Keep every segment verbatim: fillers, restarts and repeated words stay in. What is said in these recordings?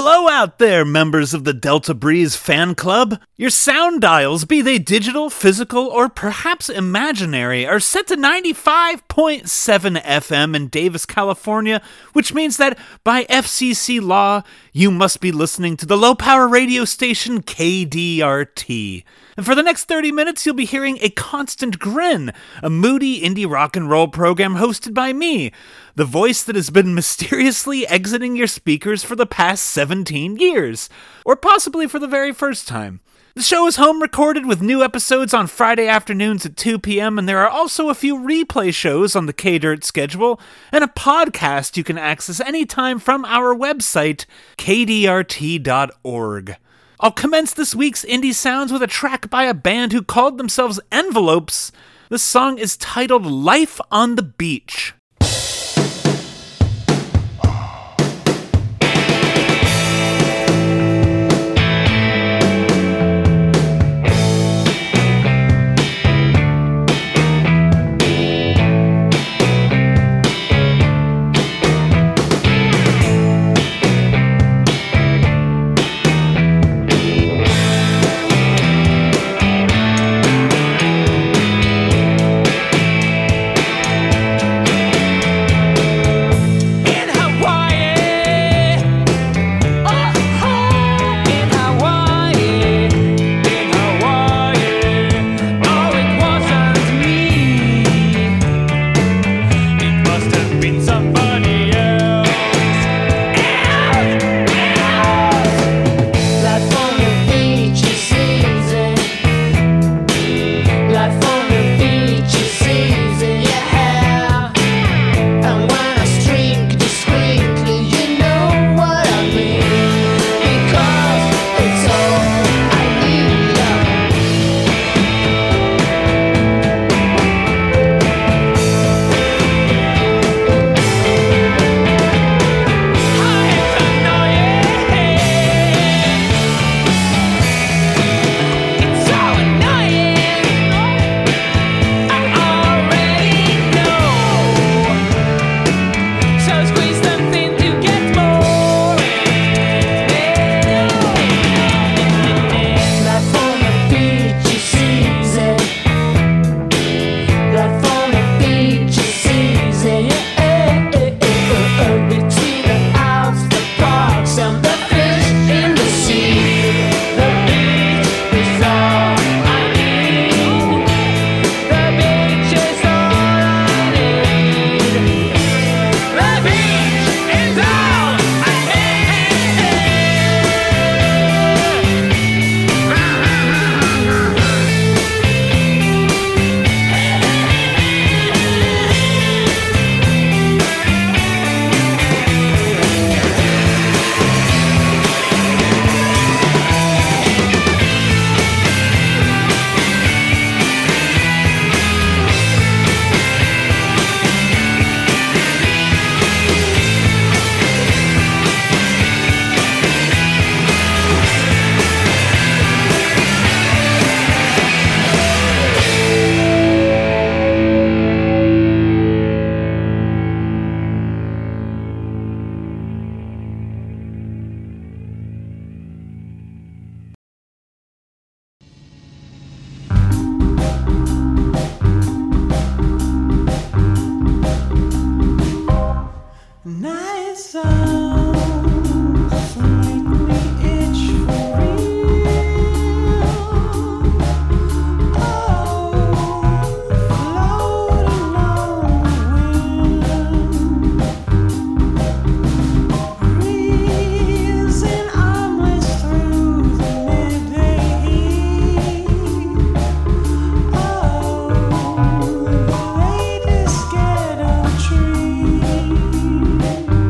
Hello out there, members of the Delta Breeze fan club. Your sound dials, be they digital, physical, or perhaps imaginary, are set to ninety-five point seven F M in Davis, California, which means that by F C C law, you must be listening to the low-power radio station K D R T. And for the next thirty minutes, you'll be hearing A Constant Grin, a moody indie rock and roll program hosted by me, the voice that has been mysteriously exiting your speakers for the past seventeen years, or possibly for the very first time. The show is home recorded with new episodes on Friday afternoons at two p.m., and there are also a few replay shows on the K-Dirt schedule, and a podcast you can access anytime from our website, K D R T dot org. I'll commence this week's Indie Sounds with a track by a band who called themselves Envelopes. The song is titled Life on the Beach. Thank you.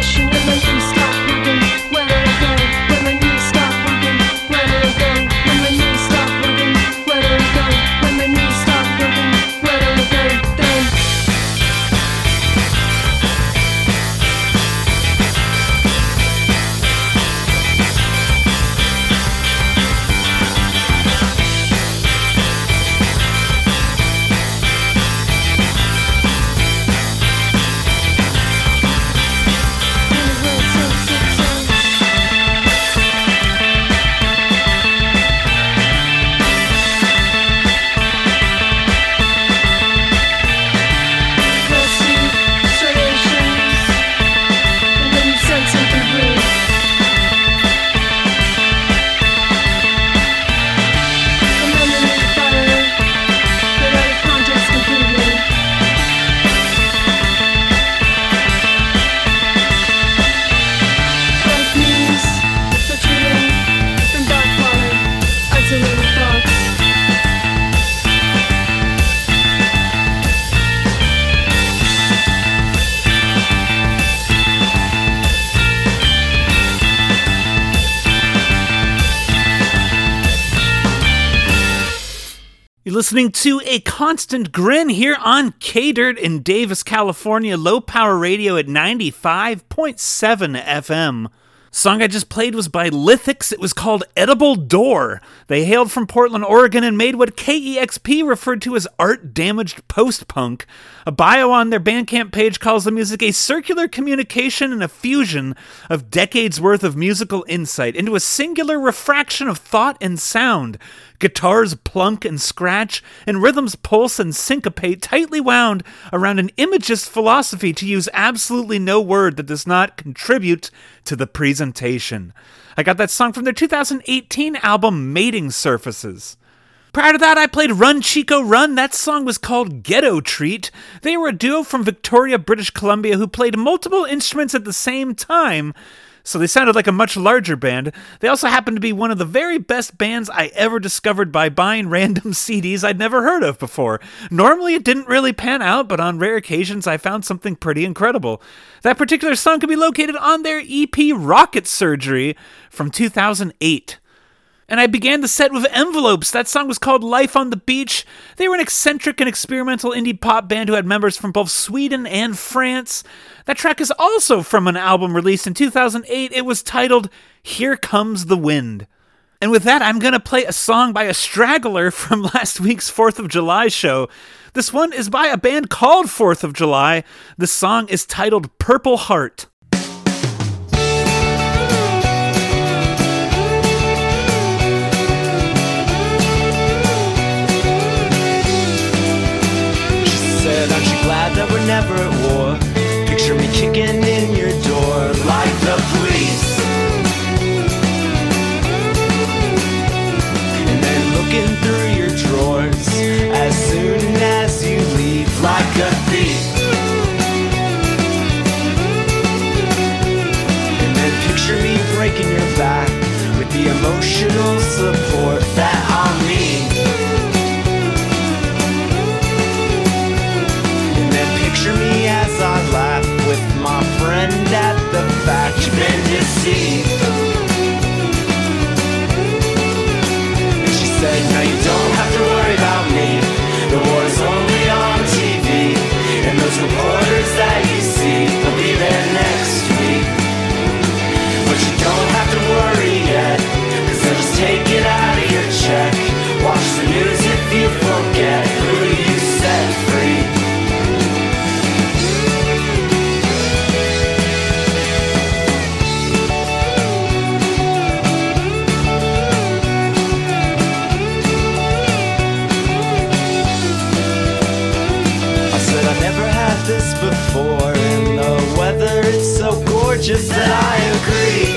You're listening to A Constant Grin here on K-Dirt in Davis, California, low power radio at ninety-five point seven F M. Song I just played was by Lithics. It was called Edible Door. They hailed from Portland, Oregon, and made what K E X P referred to as art-damaged post-punk. A bio on their Bandcamp page calls the music a circular communication and a fusion of decades' worth of musical insight into a singular refraction of thought and sound. Guitars plunk and scratch, and rhythms pulse and syncopate, tightly wound around an imagist philosophy to use absolutely no word that does not contribute to the presentation. I got that song from their two thousand eighteen album Mating Surfaces. Prior to that, I played Run Chico Run. That song was called Ghetto Treat. They were a duo from Victoria, British Columbia, who played multiple instruments at the same time, so they sounded like a much larger band. They also happened to be one of the very best bands I ever discovered by buying random C Ds I'd never heard of before. Normally it didn't really pan out, but on rare occasions I found something pretty incredible. That particular song can be located on their E P Rocket Surgery from two thousand eight. And I began the set with Envelopes. That song was called Life on the Beach. They were an eccentric and experimental indie pop band who had members from both Sweden and France. That track is also from an album released in two thousand eight. It was titled Here Comes the Wind. And with that, I'm going to play a song by a straggler from last week's fourth of July show. This one is by a band called fourth of July. The song is titled Purple Heart. That we're never at war. Picture me kicking in your door like the police, and then looking through your drawers as soon as you leave like a thief, and then picture me breaking your back with the emotional support that I'll need. Picture me as I laugh with my friend at the back. You've been deceived. And she said, no, you don't have to worry about me. The war's only on T V, and those reporters that you see will be there next week. But you don't have to worry yet, cause they'll just take it out of your check. Watch the news if you forget who you set free. This before, and the weather is so gorgeous that I agree.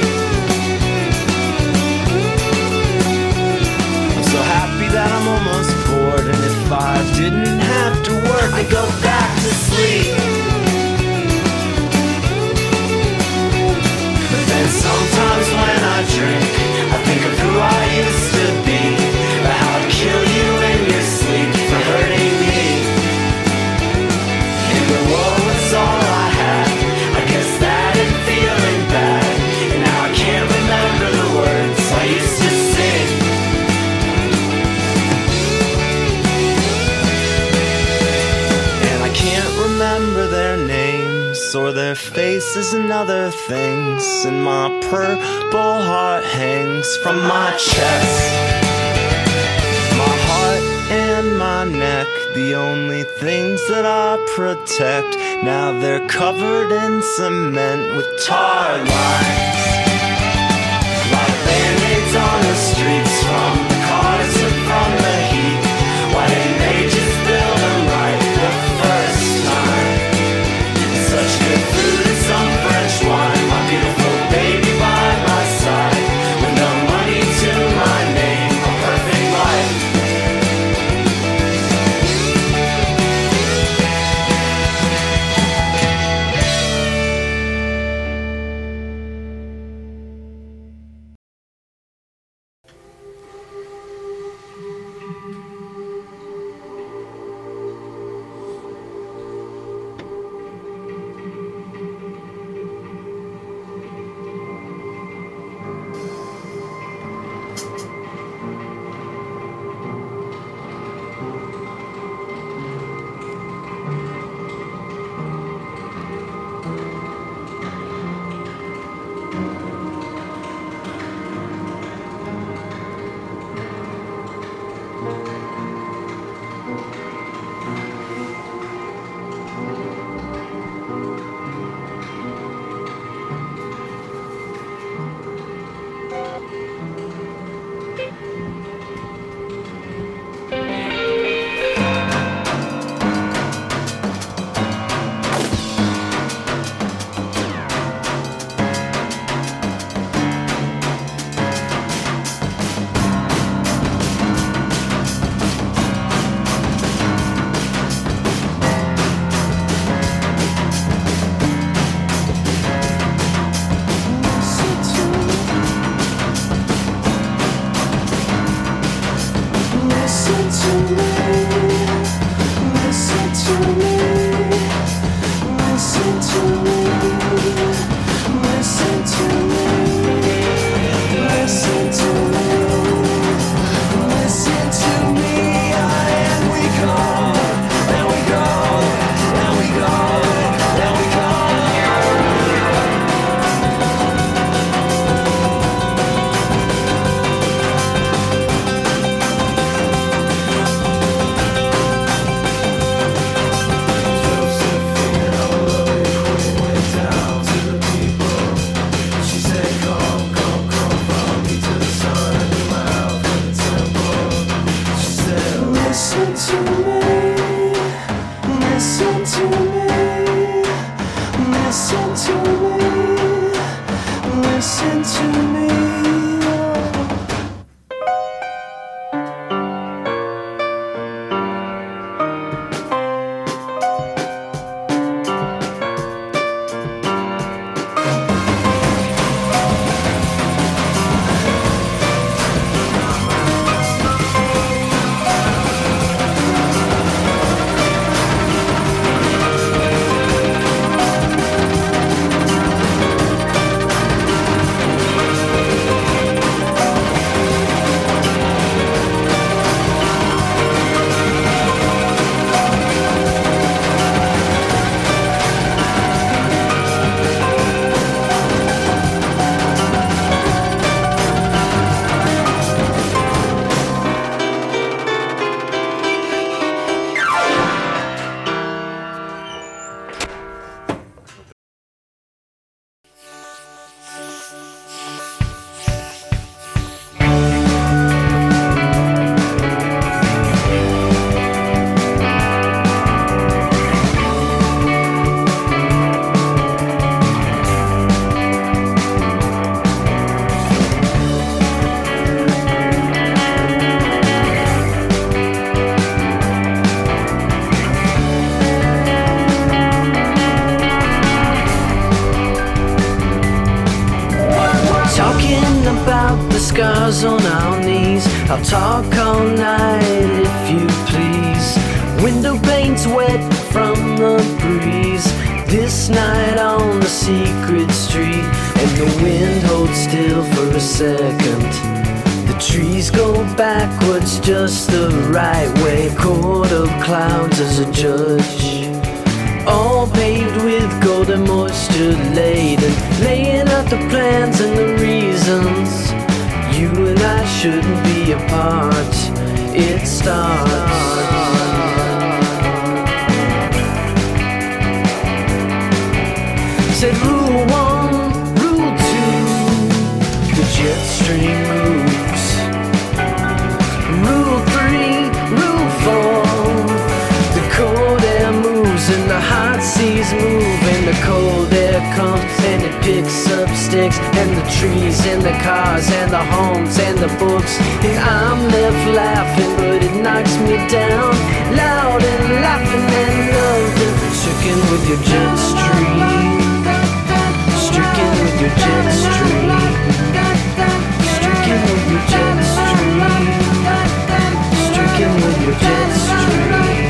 I'm so happy that I'm almost bored, and if I didn't have to work, I'd go back to sleep. But then sometimes when I drink, I think of who I used to be, but how I'd kill you in your sleep for hurting me. The world was all I had. I guess that didn't feel faces and other things, and my purple heart hangs from my chest. My heart and my neck, the only things that I protect. Now they're covered in cement with tar lines, like band-aids on the streets, from the cars and from the heat. Why didn't they just build them right the first time? Such good food and some French wine, my beautiful baby by my side, with no money to my name, a perfect life. scars on our knees. I'll talk all night if you please. Window panes wet from the breeze. This night on the secret street, and the wind holds still for a second. The trees go backwards just the right way. Court of clouds as a judge. all paved with gold and moisture laden, laying out the plans and the reasons you and I shouldn't be apart. It starts. Said rule one, rule two, the jet stream moves. Rule three, rule four, the cold air moves and the hot seas move, and the cold air comes and it picks up sticks, and the trees and the cars and the homes and the books, and I'm left laughing but it knocks me down, loud and laughing and loving, stricken with your jet stream, stricken with your jet stream, stricken with your jet stream, stricken with your jet stream.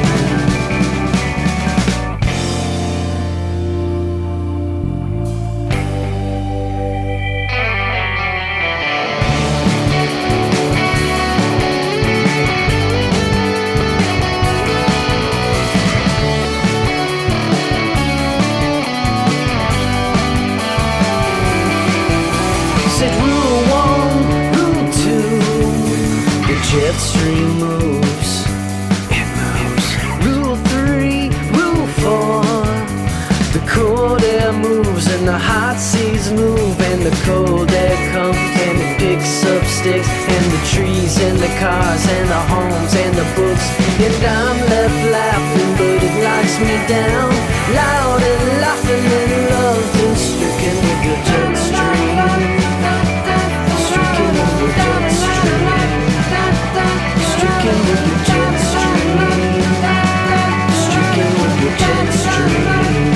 Jet stream moves, it moves. Rule three, rule four, the cold air moves and the hot seas move, and the cold air comes and it picks up sticks, and the trees and the cars and the homes and the books, and I'm left laughing but it knocks me down, loud and laughing and loving, stricken with your jet stream, stricken with your jet stream. Stricken with your jet stream, stricken with your jet stream.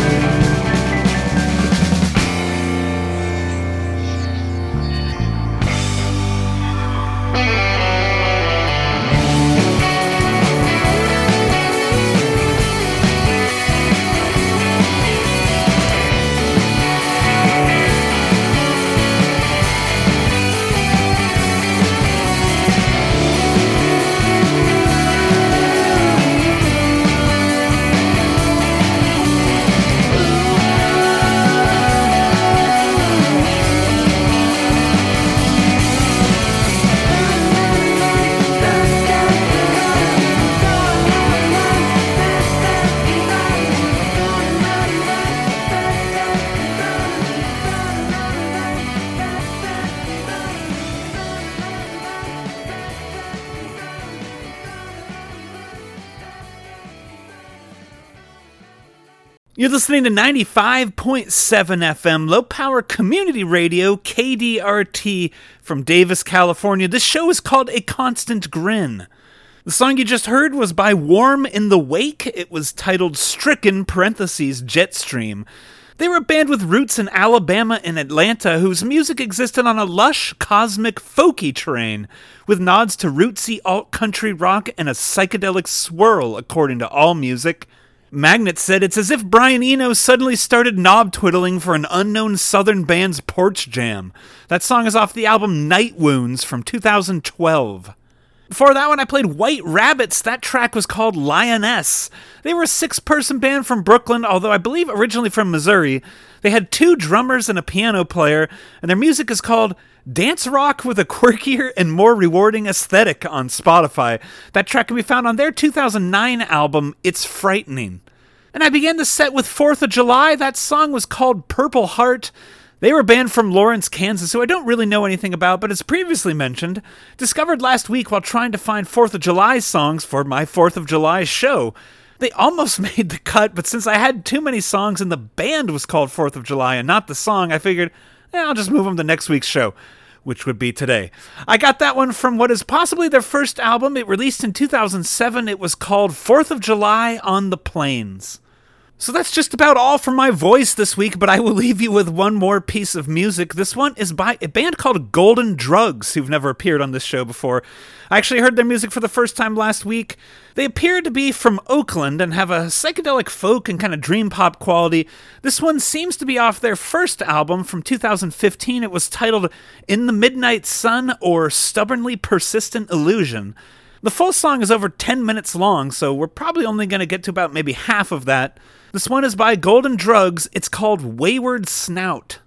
You're listening to ninety-five point seven F M, low-power community radio, K D R T, from Davis, California. This show is called A Constant Grin. The song you just heard was by Warm in the Wake. It was titled Stricken, parentheses, Jetstream. They were a band with roots in Alabama and Atlanta whose music existed on a lush, cosmic, folky train, with nods to rootsy alt-country rock and a psychedelic swirl, according to AllMusic. Magnet said it's as if Brian Eno suddenly started knob-twiddling for an unknown southern band's porch jam. That song is off the album Night Wounds from two thousand twelve. Before that one, I played White Rabbits. That track was called Lioness. They were a six-person band from Brooklyn, although I believe originally from Missouri. They had two drummers and a piano player, and their music is called Dance Rock with a Quirkier and More Rewarding Aesthetic on Spotify. That track can be found on their two thousand nine album, It's Frightening. And I began the set with fourth of July. That song was called Purple Heart. They were a band from Lawrence, Kansas, who I don't really know anything about, but as previously mentioned, discovered last week while trying to find fourth of July songs for my fourth of July show. They almost made the cut, but since I had too many songs and the band was called fourth of July and not the song, I figured, eh, I'll just move them to next week's show, which would be today. I got that one from what is possibly their first album. It released in two thousand seven. It was called fourth of July on the Plains. So that's just about all for my voice this week, but I will leave you with one more piece of music. This one is by a band called Golden Drugs, who've never appeared on this show before. I actually heard their music for the first time last week. They appear to be from Oakland and have a psychedelic folk and kind of dream pop quality. This one seems to be off their first album from two thousand fifteen. It was titled In the Midnight Sun or Stubbornly Persistent Illusion. The full song is over ten minutes long, so we're probably only going to get to about maybe half of that. The This one is by Golden Drugs. It's called Wayward Snout.